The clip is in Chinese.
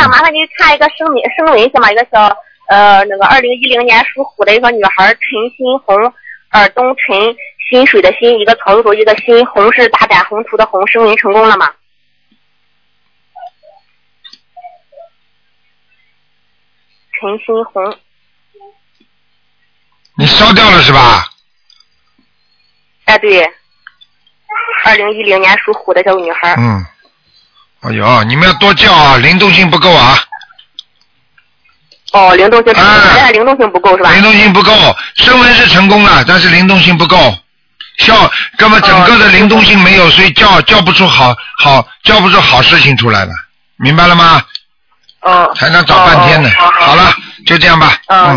麻烦你看一个生名行吗？一个小那个2010年属虎的一个女孩陈新红，耳东陈，薪水的薪，一个草字头一个心，红是大展宏图的红，生名成功了吗？陈新红。 你烧掉了是吧？ 哎，对，2010年属虎的这个女孩。 嗯。哎呦，你们要多叫啊，灵动性不够啊。 哦，灵动性，灵动性不够是吧？ 灵动性不够，声纹是成功了，但是灵动性不够，根本整个的灵动性没有，所以叫不出好事情出来了，明白了吗？ 哦。 台长找半天呢。好了，就这样吧。